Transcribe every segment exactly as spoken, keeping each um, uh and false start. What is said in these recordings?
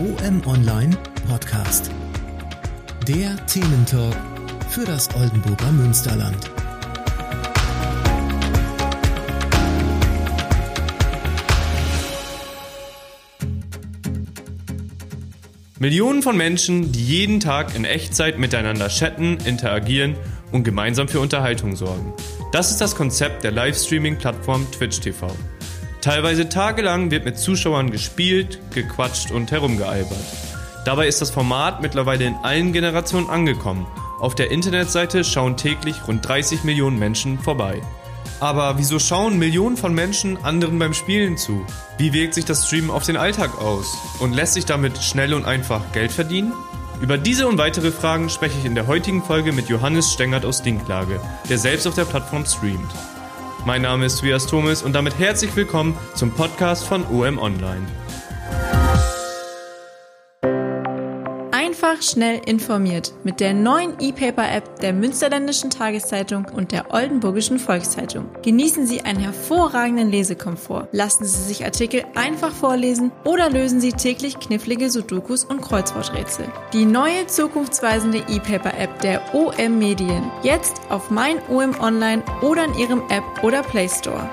O M Online Podcast. Der Thementalk für das Oldenburger Münsterland. Millionen von Menschen, die jeden Tag in Echtzeit miteinander chatten, interagieren und gemeinsam für Unterhaltung sorgen. Das ist das Konzept der Livestreaming-Plattform Twitch T V. Teilweise tagelang wird mit Zuschauern gespielt, gequatscht und herumgealbert. Dabei ist das Format mittlerweile in allen Generationen angekommen. Auf der Internetseite schauen täglich rund dreißig Millionen Menschen vorbei. Aber wieso schauen Millionen von Menschen anderen beim Spielen zu? Wie wirkt sich das Streamen auf den Alltag aus? Und lässt sich damit schnell und einfach Geld verdienen? Über diese und weitere Fragen spreche ich in der heutigen Folge mit Johannes Stengert aus Dinklage, der selbst auf der Plattform streamt. Mein Name ist Tobias Thomas und damit herzlich willkommen zum Podcast von O M Online. Einfach schnell informiert mit der neuen E-Paper-App der Münsterländischen Tageszeitung und der Oldenburgischen Volkszeitung. Genießen Sie einen hervorragenden Lesekomfort. Lassen Sie sich Artikel einfach vorlesen oder lösen Sie täglich knifflige Sudokus und Kreuzworträtsel. Die neue zukunftsweisende E-Paper-App der O M Medien. Jetzt auf mein O M Online oder in Ihrem App- oder Play Store.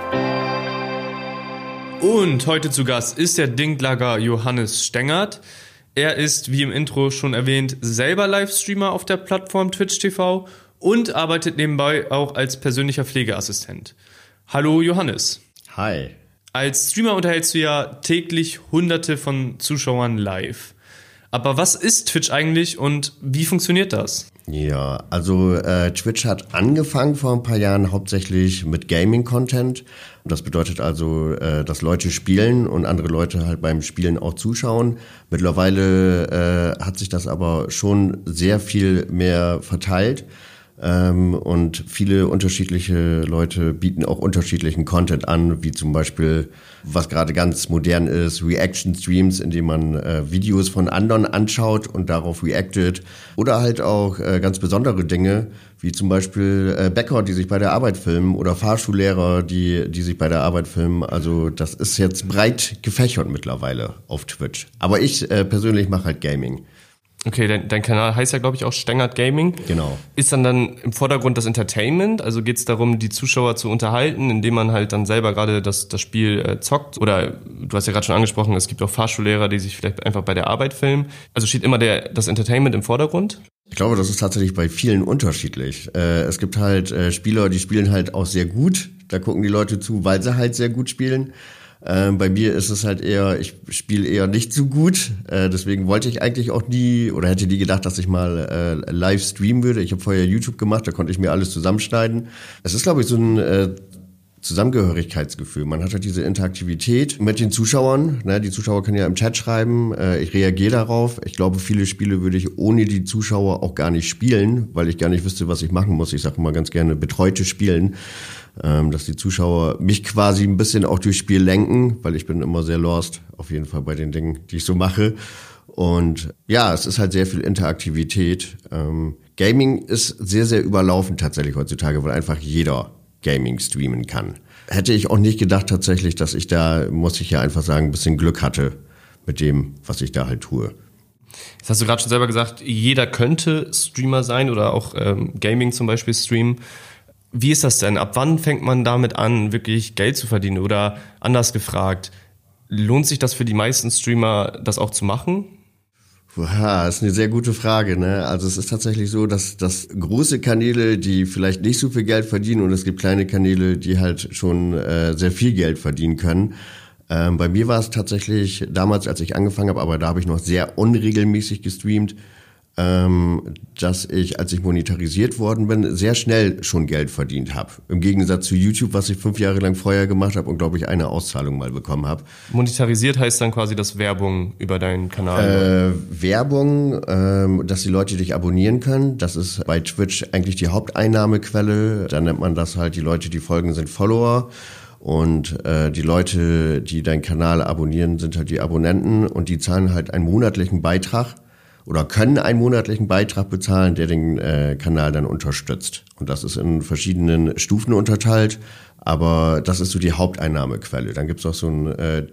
Und heute zu Gast ist der Dinklager Johannes Stengert. Er ist, wie im Intro schon erwähnt, selber Livestreamer auf der Plattform Twitch T V und arbeitet nebenbei auch als persönlicher Pflegeassistent. Hallo Johannes. Hi. Als Streamer unterhältst du ja täglich Hunderte von Zuschauern live. Aber was ist Twitch eigentlich und wie funktioniert das? Ja, also äh, Twitch hat angefangen vor ein paar Jahren hauptsächlich mit Gaming-Content. Das bedeutet also, äh, dass Leute spielen und andere Leute halt beim Spielen auch zuschauen. Mittlerweile äh, hat sich das aber schon sehr viel mehr verteilt. Ähm, und viele unterschiedliche Leute bieten auch unterschiedlichen Content an, wie zum Beispiel, was gerade ganz modern ist, Reaction-Streams, in denen man äh, Videos von anderen anschaut und darauf reactet. Oder halt auch äh, ganz besondere Dinge, wie zum Beispiel äh, Bäcker, die sich bei der Arbeit filmen oder Fahrschullehrer, die, die sich bei der Arbeit filmen. Also das ist jetzt breit gefächert mittlerweile auf Twitch. Aber ich äh, persönlich mache halt Gaming. Okay, dein, dein Kanal heißt ja, glaube ich, auch Stengert Gaming. Genau. Ist dann dann im Vordergrund das Entertainment? Also geht es darum, die Zuschauer zu unterhalten, indem man halt dann selber gerade das, das Spiel äh, zockt? Oder du hast ja gerade schon angesprochen, es gibt auch Fahrschullehrer, die sich vielleicht einfach bei der Arbeit filmen. Also steht immer der, das Entertainment im Vordergrund? Ich glaube, das ist tatsächlich bei vielen unterschiedlich. Äh, es gibt halt äh, Spieler, die spielen halt auch sehr gut. Da gucken die Leute zu, weil sie halt sehr gut spielen. Ähm, bei mir ist es halt eher, ich spiele eher nicht so gut, äh, deswegen wollte ich eigentlich auch nie oder hätte nie gedacht, dass ich mal äh, live streamen würde. Ich habe vorher YouTube gemacht, da konnte ich mir alles zusammenschneiden. Es ist, glaube ich, so ein äh, Zusammengehörigkeitsgefühl. Man hat halt diese Interaktivität mit den Zuschauern. Ne? Die Zuschauer können ja im Chat schreiben, äh, ich reagiere darauf. Ich glaube, viele Spiele würde ich ohne die Zuschauer auch gar nicht spielen, weil ich gar nicht wüsste, was ich machen muss. Ich sage immer ganz gerne betreute Spielen. Dass die Zuschauer mich quasi ein bisschen auch durchs Spiel lenken, weil ich bin immer sehr lost, auf jeden Fall bei den Dingen, die ich so mache. Und ja, es ist halt sehr viel Interaktivität. Ähm, Gaming ist sehr, sehr überlaufen tatsächlich heutzutage, weil einfach jeder Gaming streamen kann. Hätte ich auch nicht gedacht tatsächlich, dass ich da, muss ich ja einfach sagen, ein bisschen Glück hatte mit dem, was ich da halt tue. Jetzt hast du gerade schon selber gesagt, jeder könnte Streamer sein oder auch ähm, Gaming zum Beispiel streamen. Wie ist das denn? Ab wann fängt man damit an, wirklich Geld zu verdienen? Oder anders gefragt, lohnt sich das für die meisten Streamer, das auch zu machen? Ja, das ist eine sehr gute Frage, ne? Also es ist tatsächlich so, dass, dass große Kanäle, die vielleicht nicht so viel Geld verdienen, und es gibt kleine Kanäle, die halt schon äh, sehr viel Geld verdienen können. Ähm, bei mir war es tatsächlich damals, als ich angefangen habe, aber da habe ich noch sehr unregelmäßig gestreamt, ähm, dass ich, als ich monetarisiert worden bin, sehr schnell schon Geld verdient habe. Im Gegensatz zu YouTube, was ich fünf Jahre lang vorher gemacht habe und, glaube ich, eine Auszahlung mal bekommen habe. Monetarisiert heißt dann quasi, dass Werbung über deinen Kanal... Äh, Werbung, ähm, dass die Leute dich abonnieren können. Das ist bei Twitch eigentlich die Haupteinnahmequelle. Da nennt man das halt, die Leute, die folgen, sind Follower. Und äh, die Leute, die deinen Kanal abonnieren, sind halt die Abonnenten. Und die zahlen halt einen monatlichen Beitrag oder können einen monatlichen Beitrag bezahlen, der den äh, Kanal dann unterstützt. Und das ist in verschiedenen Stufen unterteilt, aber das ist so die Haupteinnahmequelle. Dann gibt's auch so ein äh,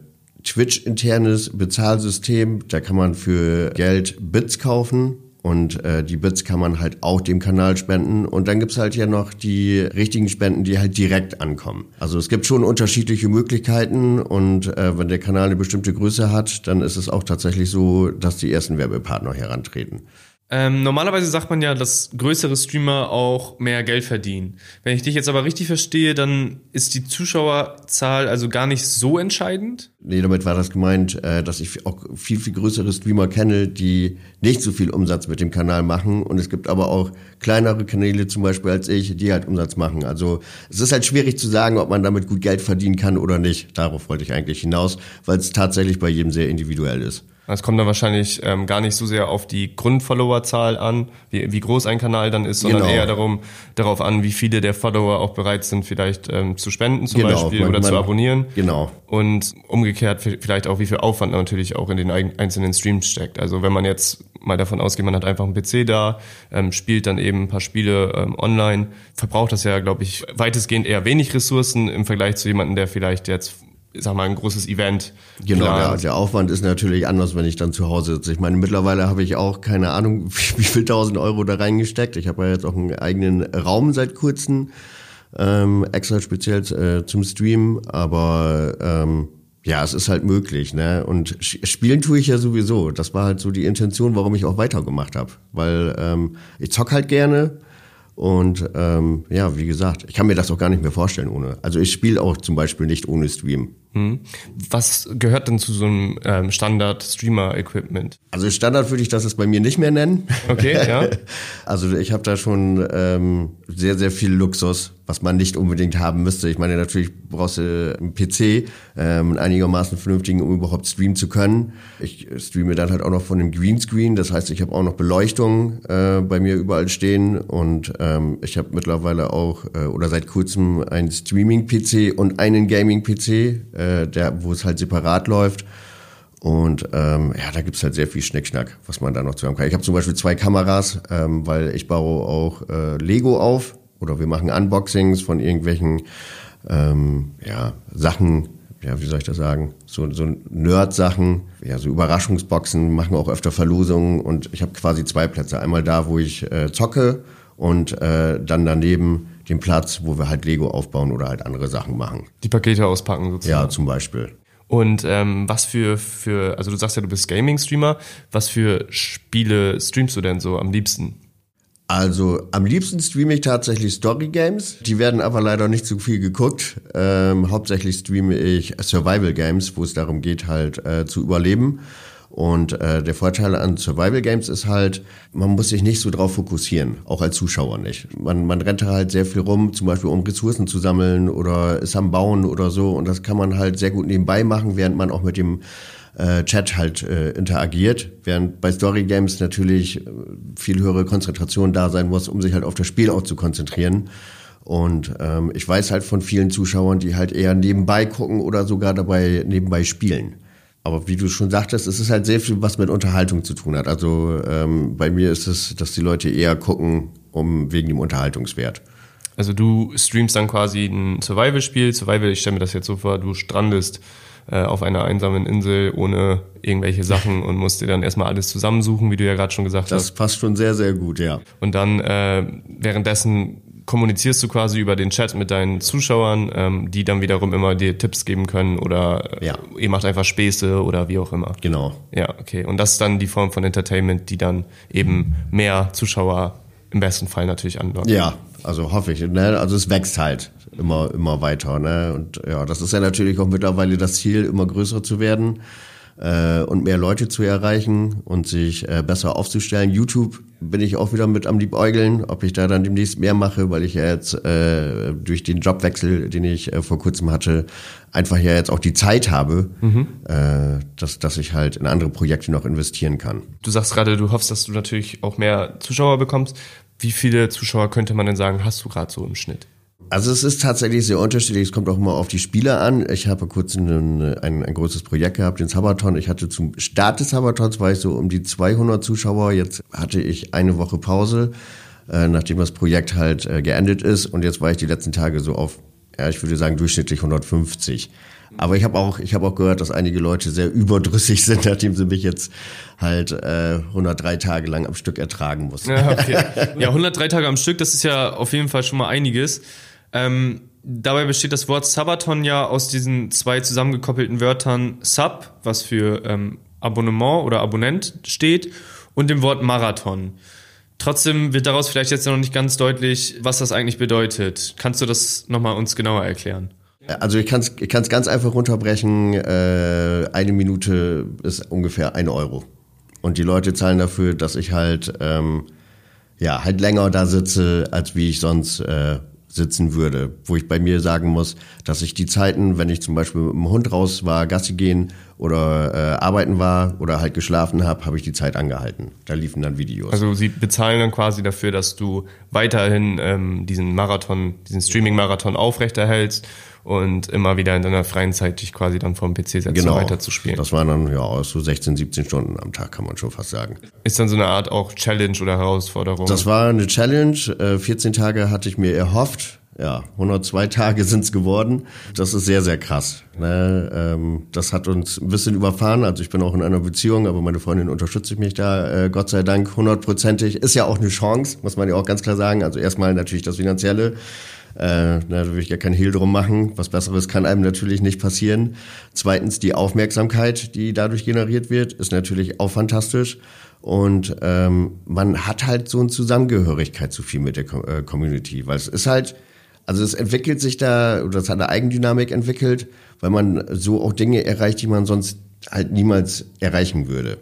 Twitch-internes Bezahlsystem. Da kann man für Geld Bits kaufen. Und äh, die Bits kann man halt auch dem Kanal spenden. Und dann gibt's halt ja noch die richtigen Spenden, die halt direkt ankommen. Also es gibt schon unterschiedliche Möglichkeiten. Und äh, wenn der Kanal eine bestimmte Größe hat, dann ist es auch tatsächlich so, dass die ersten Werbepartner herantreten. Ähm, normalerweise sagt man ja, dass größere Streamer auch mehr Geld verdienen. Wenn ich dich jetzt aber richtig verstehe, dann ist die Zuschauerzahl also gar nicht so entscheidend? Nee, damit war das gemeint, äh, dass ich auch viel, viel größere Streamer kenne, die nicht so viel Umsatz mit dem Kanal machen. Und es gibt aber auch kleinere Kanäle zum Beispiel als ich, die halt Umsatz machen. Also es ist halt schwierig zu sagen, ob man damit gut Geld verdienen kann oder nicht. Darauf wollte ich eigentlich hinaus, weil es tatsächlich bei jedem sehr individuell ist. Es kommt dann wahrscheinlich ähm, gar nicht so sehr auf die Grundfollowerzahl an, wie, wie groß ein Kanal dann ist, sondern genau. eher darum, darauf an, wie viele der Follower auch bereit sind, vielleicht ähm, zu spenden zum genau, Beispiel man, oder man, zu abonnieren. Genau. Und umgekehrt vielleicht auch, wie viel Aufwand natürlich auch in den einzelnen Streams steckt. Also wenn man jetzt mal davon ausgeht, man hat einfach einen P C da, ähm, spielt dann eben ein paar Spiele ähm, online, verbraucht das ja, glaube ich, weitestgehend eher wenig Ressourcen im Vergleich zu jemandem, der vielleicht jetzt ich sag mal, ein großes Event. Genau, der, der Aufwand ist natürlich anders, wenn ich dann zu Hause sitze. Ich meine, mittlerweile habe ich auch keine Ahnung, wie, wie viel tausend Euro da reingesteckt. Ich habe ja jetzt auch einen eigenen Raum seit kurzem, ähm, extra speziell äh, zum Streamen, aber ähm, ja, es ist halt möglich, ne? Und spielen tue ich ja sowieso. Das war halt so die Intention, warum ich auch weitergemacht habe. Weil ähm, ich zock halt gerne. Und ähm, ja, wie gesagt, ich kann mir das auch gar nicht mehr vorstellen ohne. Also ich spiele auch zum Beispiel nicht ohne Stream. Hm. Was gehört denn zu so einem ähm, Standard-Streamer-Equipment? Also Standard würde ich das jetzt bei mir nicht mehr nennen. Okay, ja. Also ich habe da schon ähm, sehr, sehr viel Luxus, was man nicht unbedingt haben müsste. Ich meine, natürlich brauchst du einen P C, ähm, einen einigermaßen vernünftigen, um überhaupt streamen zu können. Ich streame dann halt auch noch von einem Greenscreen. Das heißt, ich habe auch noch Beleuchtung äh, bei mir überall stehen. Und ähm, ich habe mittlerweile auch äh, oder seit kurzem einen Streaming-P C und einen Gaming-P C, äh, der, wo es halt separat läuft. Und ähm, ja, da gibt's halt sehr viel Schnickschnack, was man da noch zu haben kann. Ich habe zum Beispiel zwei Kameras, ähm, weil ich baue auch äh, Lego auf oder wir machen Unboxings von irgendwelchen ähm, ja, Sachen, ja, wie soll ich das sagen, so, so Nerd-Sachen, ja, so Überraschungsboxen, machen auch öfter Verlosungen und ich habe quasi zwei Plätze. Einmal da, wo ich äh, zocke und äh, dann daneben den Platz, wo wir halt Lego aufbauen oder halt andere Sachen machen. Die Pakete auspacken sozusagen. Ja, zum Beispiel. Und ähm, was für, für, also du sagst ja, du bist Gaming-Streamer, was für Spiele streamst du denn so am liebsten? Also am liebsten streame ich tatsächlich Story-Games, die werden aber leider nicht so viel geguckt. Ähm, hauptsächlich streame ich Survival-Games, wo es darum geht halt äh, zu überleben. Und äh, der Vorteil an Survival Games ist halt, man muss sich nicht so drauf fokussieren, auch als Zuschauer nicht. Man, man rennt halt sehr viel rum, zum Beispiel um Ressourcen zu sammeln oder ist am Bauen oder so. Und das kann man halt sehr gut nebenbei machen, während man auch mit dem äh, Chat halt äh, interagiert. Während bei Story Games natürlich viel höhere Konzentration da sein muss, um sich halt auf das Spiel auch zu konzentrieren. Und ähm, ich weiß halt von vielen Zuschauern, die halt eher nebenbei gucken oder sogar dabei nebenbei spielen. Aber wie du schon sagtest, es ist halt sehr viel, was mit Unterhaltung zu tun hat. Also ähm, bei mir ist es, dass die Leute eher gucken, um wegen dem Unterhaltungswert. Also du streamst dann quasi ein Survival-Spiel. Survival, ich stelle mir das jetzt so vor, du strandest äh, auf einer einsamen Insel ohne irgendwelche Sachen und musst dir dann erstmal alles zusammensuchen, wie du ja gerade schon gesagt das hast. Das passt schon sehr, sehr gut, ja. Und dann äh, währenddessen kommunizierst du quasi über den Chat mit deinen Zuschauern, ähm, die dann wiederum immer dir Tipps geben können oder äh, ja. ihr macht einfach Späße oder wie auch immer. Genau. Ja, okay. Und das ist dann die Form von Entertainment, die dann eben mehr Zuschauer im besten Fall natürlich anlockt. Ja, also hoffe ich. Ne? Also es wächst halt immer, immer weiter. Ne? Und ja, das ist ja natürlich auch mittlerweile das Ziel, immer größer zu werden äh, und mehr Leute zu erreichen und sich äh, besser aufzustellen. YouTube bin ich auch wieder mit am Liebäugeln, ob ich da dann demnächst mehr mache, weil ich ja jetzt äh, durch den Jobwechsel, den ich äh, vor kurzem hatte, einfach ja jetzt auch die Zeit habe, mhm. äh, dass, dass ich halt in andere Projekte noch investieren kann. Du sagst gerade, du hoffst, dass du natürlich auch mehr Zuschauer bekommst. Wie viele Zuschauer könnte man denn sagen, hast du gerade so im Schnitt? Also es ist tatsächlich sehr unterschiedlich, es kommt auch immer auf die Spieler an. Ich habe kurz ein, ein, ein großes Projekt gehabt, den Sabaton. Ich hatte zum Start des Sabatons, war ich so um die zweihundert Zuschauer. Jetzt hatte ich eine Woche Pause, äh, nachdem das Projekt halt äh, geendet ist. Und jetzt war ich die letzten Tage so auf, ja, ich würde sagen durchschnittlich hundertfünfzig. Aber ich habe auch, ich habe auch gehört, dass einige Leute sehr überdrüssig sind, nachdem sie mich jetzt halt äh, hundertdrei Tage lang am Stück ertragen mussten. Ja, okay. Ja, hundertdrei Tage am Stück, das ist ja auf jeden Fall schon mal einiges. Ähm, dabei besteht das Wort Subathon ja aus diesen zwei zusammengekoppelten Wörtern Sub, was für ähm, Abonnement oder Abonnent steht, und dem Wort Marathon. Trotzdem wird daraus vielleicht jetzt noch nicht ganz deutlich, was das eigentlich bedeutet. Kannst du das nochmal uns genauer erklären? Also ich kann es ich kann's ganz einfach runterbrechen. Äh, eine Minute ist ungefähr ein Euro. Und die Leute zahlen dafür, dass ich halt ähm, ja halt länger da sitze, als wie ich sonst äh, sitzen würde. Wo ich bei mir sagen muss, dass ich die Zeiten, wenn ich zum Beispiel mit dem Hund raus war, Gassi gehen oder äh, arbeiten war oder halt geschlafen habe, habe ich die Zeit angehalten. Da liefen dann Videos. Also sie bezahlen dann quasi dafür, dass du weiterhin ähm, diesen Marathon, diesen Streaming-Marathon aufrechterhältst und immer wieder in deiner freien Zeit dich quasi dann vom P C setzt, genau, um weiter zu spielen. Das waren dann ja so sechzehn, siebzehn Stunden am Tag, kann man schon fast sagen. Ist dann so eine Art auch Challenge oder Herausforderung? Das war eine Challenge. vierzehn Tage hatte ich mir erhofft. Ja, hundertzwei Tage sind's geworden. Das ist sehr, sehr krass. Ne? Ähm, das hat uns ein bisschen überfahren. Also ich bin auch in einer Beziehung, aber meine Freundin unterstützt mich da, äh, Gott sei Dank, hundertprozentig. Ist ja auch eine Chance, muss man ja auch ganz klar sagen. Also erstmal natürlich das Finanzielle. Äh, da will ich ja kein Hehl drum machen. Was Besseres kann einem natürlich nicht passieren. Zweitens die Aufmerksamkeit, die dadurch generiert wird, ist natürlich auch fantastisch. Und ähm, man hat halt so eine Zusammengehörigkeit so viel mit der Com- äh, Community, weil es ist halt, also es entwickelt sich da, oder es hat eine Eigendynamik entwickelt, weil man so auch Dinge erreicht, die man sonst halt niemals erreichen würde.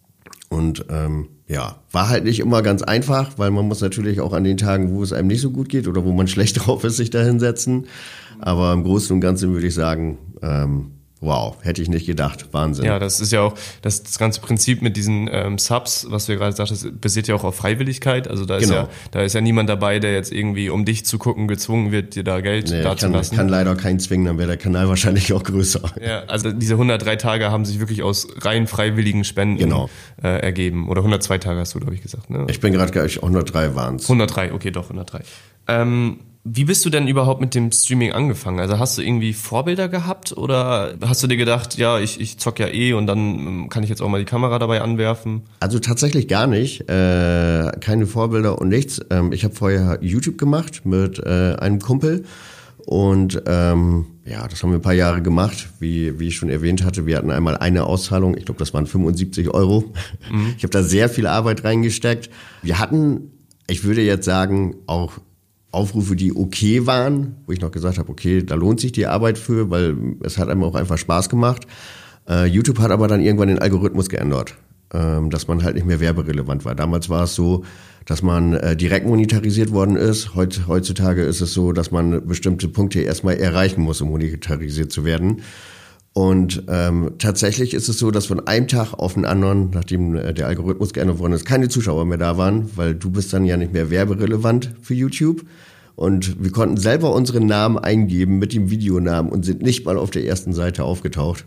Und ähm, ja, war halt nicht immer ganz einfach, weil man muss natürlich auch an den Tagen, wo es einem nicht so gut geht oder wo man schlecht drauf ist, sich da hinsetzen. Aber im Großen und Ganzen würde ich sagen, ähm, wow, hätte ich nicht gedacht. Wahnsinn. Ja, das ist ja auch das, das ganze Prinzip mit diesen ähm, Subs, was du ja gerade sagtest, basiert ja auch auf Freiwilligkeit. Also da ist Genau. ja da ist ja niemand dabei, der jetzt irgendwie, um dich zu gucken, gezwungen wird, dir da Geld Nee, ich dazulassen. kann, ich kann leider keinen zwingen, dann wäre der Kanal wahrscheinlich auch größer. Ja, also diese hundertdrei Tage haben sich wirklich aus rein freiwilligen Spenden Genau. äh, ergeben. Oder hundertzwei Tage hast du, glaube ich, gesagt. Ne? Ich bin gerade gar nicht, hundertdrei waren's. hundertdrei, okay, doch, hundertdrei. Ähm, wie bist du denn überhaupt mit dem Streaming angefangen? Also hast du irgendwie Vorbilder gehabt oder hast du dir gedacht, ja, ich, ich zock ja eh und dann ähm, kann ich jetzt auch mal die Kamera dabei anwerfen? Also tatsächlich gar nicht. Äh, keine Vorbilder und nichts. Ähm, ich habe vorher YouTube gemacht mit äh, einem Kumpel. Und ähm, ja, das haben wir ein paar Jahre gemacht, wie wie ich schon erwähnt hatte. Wir hatten einmal eine Auszahlung, ich glaube, das waren fünfundsiebzig Euro. Mhm. Ich habe da sehr viel Arbeit reingesteckt. Wir hatten, ich würde jetzt sagen, auch Aufrufe, die okay waren, wo ich noch gesagt habe, okay, da lohnt sich die Arbeit für, weil es hat einem auch einfach Spaß gemacht. Äh, YouTube hat aber dann irgendwann den Algorithmus geändert, ähm, dass man halt nicht mehr werberelevant war. Damals war es so, dass man äh, direkt monetarisiert worden ist. Heut, heutzutage ist es so, dass man bestimmte Punkte erstmal erreichen muss, um monetarisiert zu werden. Und ähm, tatsächlich ist es so, dass von einem Tag auf den anderen, nachdem äh, der Algorithmus geändert worden ist, keine Zuschauer mehr da waren, weil du bist dann ja nicht mehr werberelevant für YouTube. Und wir konnten selber unseren Namen eingeben mit dem Videonamen und sind nicht mal auf der ersten Seite aufgetaucht,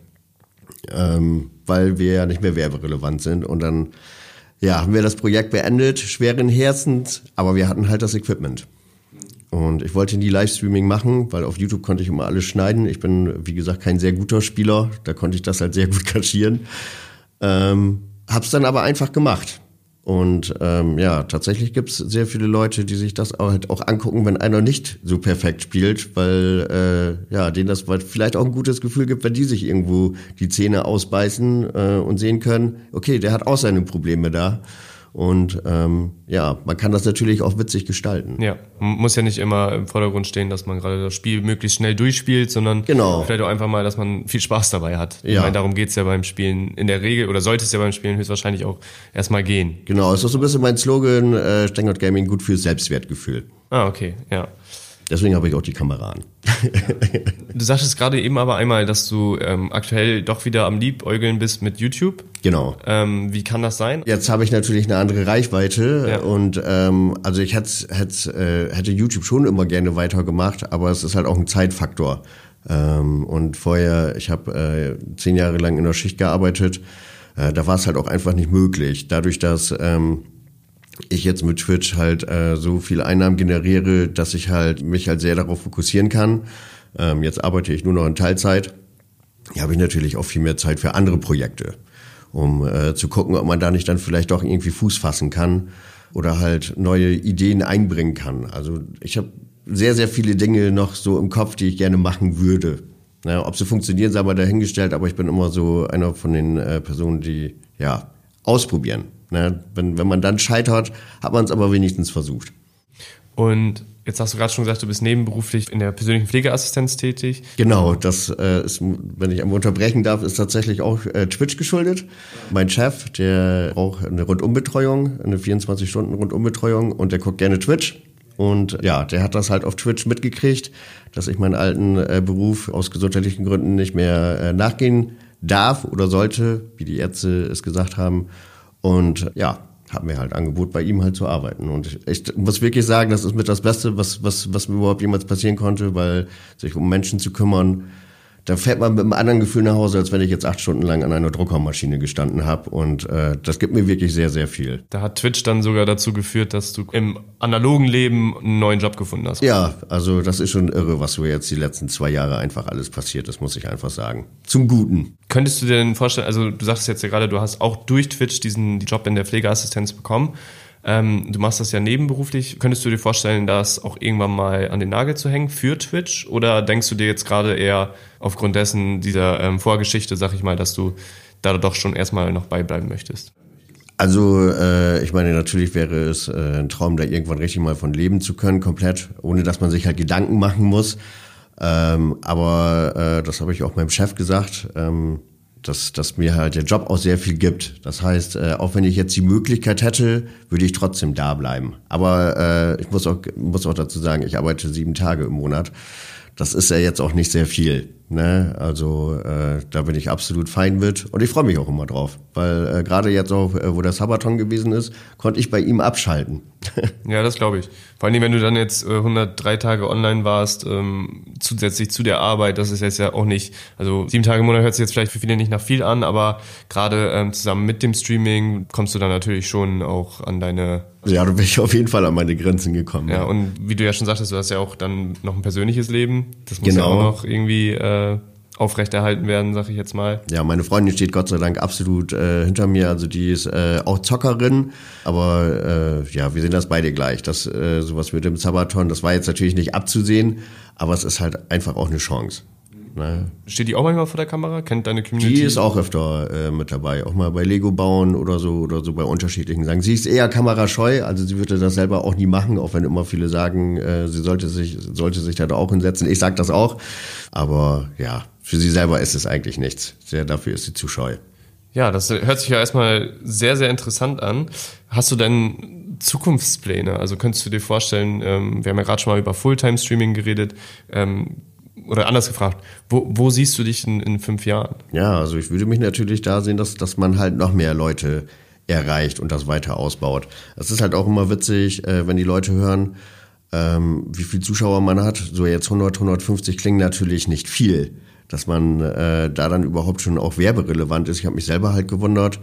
ähm, weil wir ja nicht mehr werberelevant sind. Und dann ja, haben wir das Projekt beendet, schweren Herzens, aber wir hatten halt das Equipment. Und ich wollte nie Livestreaming machen, weil auf YouTube konnte ich immer alles schneiden. Ich bin, wie gesagt, kein sehr guter Spieler. Da konnte ich das halt sehr gut kaschieren. Ähm, hab's dann aber einfach gemacht. Und ähm, ja, tatsächlich gibt's sehr viele Leute, die sich das auch, halt auch angucken, wenn einer nicht so perfekt spielt, weil äh, ja, denen das vielleicht auch ein gutes Gefühl gibt, wenn die sich irgendwo die Zähne ausbeißen äh, und sehen können, okay, der hat auch seine Probleme da. Und ähm, ja, man kann das natürlich auch witzig gestalten. Ja, man muss ja nicht immer im Vordergrund stehen, dass man gerade das Spiel möglichst schnell durchspielt, sondern genau. vielleicht auch einfach mal, dass man viel Spaß dabei hat. Ja. Ich meine, darum geht's ja beim Spielen in der Regel, oder sollte es ja beim Spielen höchstwahrscheinlich auch erstmal gehen. Genau, ist doch so ein bisschen mein Slogan, äh, Stengert Gaming, gut fürs Selbstwertgefühl. Ah, okay, ja. Deswegen habe ich auch die Kamera an. Du sagtest gerade eben aber einmal, dass du ähm, aktuell doch wieder am Liebäugeln bist mit YouTube. Genau. Ähm, wie kann das sein? Jetzt habe ich natürlich eine andere Reichweite Ja. und ähm, also ich hätte, hätte, äh, hätte YouTube schon immer gerne weitergemacht, aber es ist halt auch ein Zeitfaktor. Ähm, und vorher, ich habe äh, zehn Jahre lang in der Schicht gearbeitet, äh, da war es halt auch einfach nicht möglich. Dadurch, dass ähm, ich jetzt mit Twitch halt äh, so viel Einnahmen generiere, dass ich halt mich halt sehr darauf fokussieren kann. Ähm, jetzt arbeite ich nur noch in Teilzeit ja, habe ich natürlich auch viel mehr Zeit für andere Projekte, um äh, zu gucken, ob man da nicht dann vielleicht doch irgendwie Fuß fassen kann oder halt neue Ideen einbringen kann. Also ich habe sehr, sehr viele Dinge noch so im Kopf, die ich gerne machen würde. Naja, ob sie funktionieren, sei mal dahingestellt, aber ich bin immer so einer von den äh, Personen, die ja ausprobieren. Ne? Wenn, wenn man dann scheitert, hat man es aber wenigstens versucht. Und jetzt hast du gerade schon gesagt, du bist nebenberuflich in der persönlichen Pflegeassistenz tätig. Genau, das äh, ist, wenn ich am unterbrechen darf, ist tatsächlich auch äh, Twitch geschuldet. Mein Chef, der braucht eine Rundumbetreuung, eine vierundzwanzig Stunden Rundumbetreuung und der guckt gerne Twitch. Und ja, der hat das halt auf Twitch mitgekriegt, dass ich meinen alten äh, Beruf aus gesundheitlichen Gründen nicht mehr äh, nachgehen darf oder sollte, wie die Ärzte es gesagt haben. Und ja, hat mir halt Angebot, bei ihm halt zu arbeiten. Und ich muss wirklich sagen, das ist mit das Beste, was, was, was mir überhaupt jemals passieren konnte, weil sich um Menschen zu kümmern, da fährt man mit einem anderen Gefühl nach Hause, als wenn ich jetzt acht Stunden lang an einer Druckermaschine gestanden habe. Und äh, das gibt mir wirklich sehr, sehr viel. Da hat Twitch dann sogar dazu geführt, dass du im analogen Leben einen neuen Job gefunden hast. Ja, also das ist schon irre, was so jetzt die letzten zwei Jahre einfach alles passiert ist, muss ich einfach sagen. Zum Guten. Könntest du dir denn vorstellen, also du sagst jetzt ja gerade, du hast auch durch Twitch diesen Job in der Pflegeassistenz bekommen. Ähm, du machst das ja nebenberuflich. Könntest du dir vorstellen, das auch irgendwann mal an den Nagel zu hängen für Twitch? Oder denkst du dir jetzt gerade eher aufgrund dessen dieser ähm, Vorgeschichte, sag ich mal, dass du da doch schon erstmal noch beibleiben möchtest? Also äh, ich meine, natürlich wäre es äh, ein Traum, da irgendwann richtig mal von leben zu können, komplett, ohne dass man sich halt Gedanken machen muss. Ähm, aber äh, das habe ich auch meinem Chef gesagt, ähm, dass, dass mir halt der Job auch sehr viel gibt. Das heißt, äh, auch wenn ich jetzt die Möglichkeit hätte, würde ich trotzdem da bleiben. Aber äh, ich muss auch, muss auch dazu sagen, ich arbeite sieben Tage im Monat. Das ist ja jetzt auch nicht sehr viel. Ne? Also äh, da bin ich absolut fein mit und ich freue mich auch immer drauf, weil äh, gerade jetzt auch, äh, wo der Sabaton gewesen ist, konnte ich bei ihm abschalten. Ja, das glaube ich. Vor allem, wenn du dann jetzt äh, hundertdrei Tage online warst, ähm, zusätzlich zu der Arbeit, das ist jetzt ja auch nicht, also sieben Tage im Monat hört sich jetzt vielleicht für viele nicht nach viel an, aber gerade ähm, zusammen mit dem Streaming kommst du dann natürlich schon auch an deine... Ja, da bin ich auf jeden Fall an meine Grenzen gekommen. Ja, und wie du ja schon sagtest, du hast ja auch dann noch ein persönliches Leben. Das muss genau. ja auch noch irgendwie äh, aufrechterhalten werden, sag ich jetzt mal. Ja, meine Freundin steht Gott sei Dank absolut äh, hinter mir. Also die ist äh, auch Zockerin, aber äh, ja, wir sehen das beide gleich. Das äh, sowas mit dem Sabaton, das war jetzt natürlich nicht abzusehen, aber es ist halt einfach auch eine Chance. Ne? Steht die auch manchmal vor der Kamera? Kennt deine Community? Die ist auch öfter äh, mit dabei, auch mal bei Lego bauen oder so oder so bei unterschiedlichen Sachen. Sie ist eher kamerascheu, also sie würde das selber auch nie machen, auch wenn immer viele sagen, äh, sie sollte sich sollte sich da auch hinsetzen. Ich sag das auch, aber ja, für sie selber ist es eigentlich nichts. Sehr, dafür ist sie zu scheu. Ja, das hört sich ja erstmal sehr, sehr interessant an. Hast du denn Zukunftspläne? Also könntest du dir vorstellen, ähm, wir haben ja gerade schon mal über Fulltime-Streaming geredet, ähm, oder anders gefragt, wo, wo siehst du dich in, in fünf Jahren? Ja, also ich würde mich natürlich da sehen, dass, dass man halt noch mehr Leute erreicht und das weiter ausbaut. Es ist halt auch immer witzig, äh, wenn die Leute hören, ähm, wie viel Zuschauer man hat. So jetzt hundert, hundertfünfzig klingen natürlich nicht viel, dass man äh, da dann überhaupt schon auch werberelevant ist. Ich habe mich selber halt gewundert,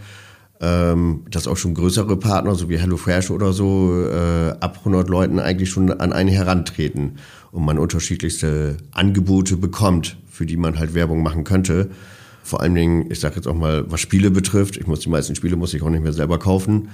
ähm, dass auch schon größere Partner, so wie HelloFresh oder so, äh, ab hundert Leuten eigentlich schon an einen herantreten und man unterschiedlichste Angebote bekommt, für die man halt Werbung machen könnte. Vor allen Dingen, ich sage jetzt auch mal, was Spiele betrifft, ich muss die meisten Spiele muss ich auch nicht mehr selber kaufen,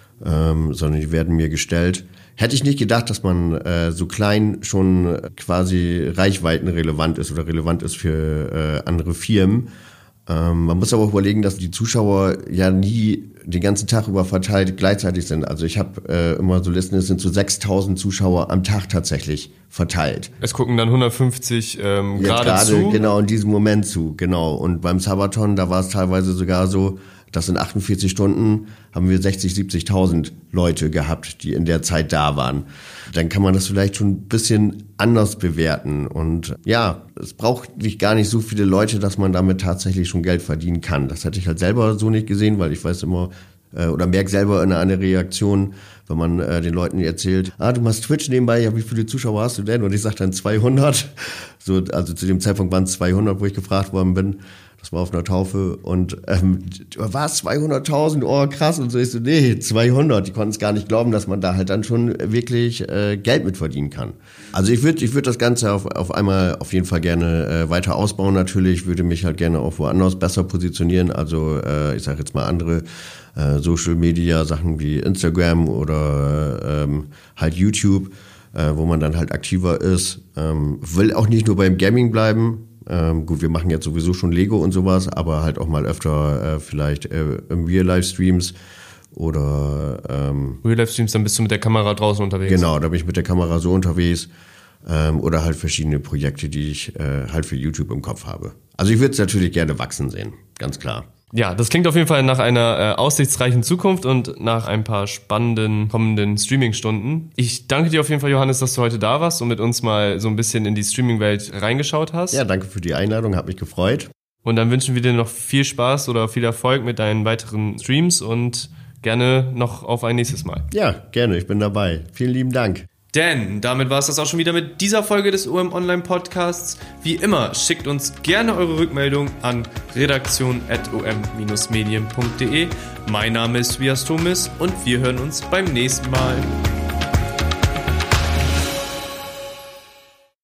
ähm, sondern die werden mir gestellt. Hätte ich nicht gedacht, dass man äh, so klein schon quasi reichweitenrelevant ist oder relevant ist für äh, andere Firmen. Ähm, man muss aber auch überlegen, dass die Zuschauer ja nie den ganzen Tag über verteilt gleichzeitig sind. Also ich habe äh, immer so Listen, es sind so sechstausend Zuschauer am Tag tatsächlich verteilt. Es gucken dann hundertfünfzig ähm, Jetzt gerade gerade zu? Genau, in diesem Moment zu, genau. Und beim Sabaton, da war es teilweise sogar so, dass in achtundvierzig Stunden haben wir sechzig, siebzigtausend Leute gehabt, die in der Zeit da waren. Dann kann man das vielleicht schon ein bisschen anders bewerten. Und ja, es braucht nicht gar nicht so viele Leute, dass man damit tatsächlich schon Geld verdienen kann. Das hätte ich halt selber so nicht gesehen, weil ich weiß immer, äh, oder merke selber in einer Reaktion, wenn man äh, den Leuten erzählt, ah, du machst Twitch nebenbei, ja, wie viele Zuschauer hast du denn? Und ich sage dann zweihundert. So, also zu dem Zeitpunkt waren es zweihundert, wo ich gefragt worden bin. Das war auf einer Taufe und ähm, was, zweihunderttausend, oh krass. Und so ist so, nee, zweihundert. Die konnten es gar nicht glauben, dass man da halt dann schon wirklich äh, Geld mit verdienen kann. Also ich würde ich würd das Ganze auf, auf einmal auf jeden Fall gerne äh, weiter ausbauen natürlich, würde mich halt gerne auch woanders besser positionieren. Also äh, ich sage jetzt mal andere äh, Social Media Sachen wie Instagram oder äh, ähm, halt YouTube, äh, wo man dann halt aktiver ist. Ähm, will auch nicht nur beim Gaming bleiben. Ähm, gut, wir machen jetzt sowieso schon Lego und sowas, aber halt auch mal öfter äh, vielleicht äh, im Real-Life-Streams oder ähm, Real-Life-Streams, dann bist du mit der Kamera draußen unterwegs. Genau, da bin ich mit der Kamera so unterwegs ähm, oder halt verschiedene Projekte, die ich äh, halt für YouTube im Kopf habe. Also ich würde es natürlich gerne wachsen sehen, ganz klar. Ja, das klingt auf jeden Fall nach einer äh, aussichtsreichen Zukunft und nach ein paar spannenden kommenden Streaming-Stunden. Ich danke dir auf jeden Fall, Johannes, dass du heute da warst und mit uns mal so ein bisschen in die Streaming-Welt reingeschaut hast. Ja, danke für die Einladung, hat mich gefreut. Und dann wünschen wir dir noch viel Spaß oder viel Erfolg mit deinen weiteren Streams und gerne noch auf ein nächstes Mal. Ja, gerne, ich bin dabei. Vielen lieben Dank. Denn damit war es das auch schon wieder mit dieser Folge des O M Online Podcasts. Wie immer, schickt uns gerne eure Rückmeldung an redaktion at o m medien punkt d e. Mein Name ist Tobias Thomis und wir hören uns beim nächsten Mal.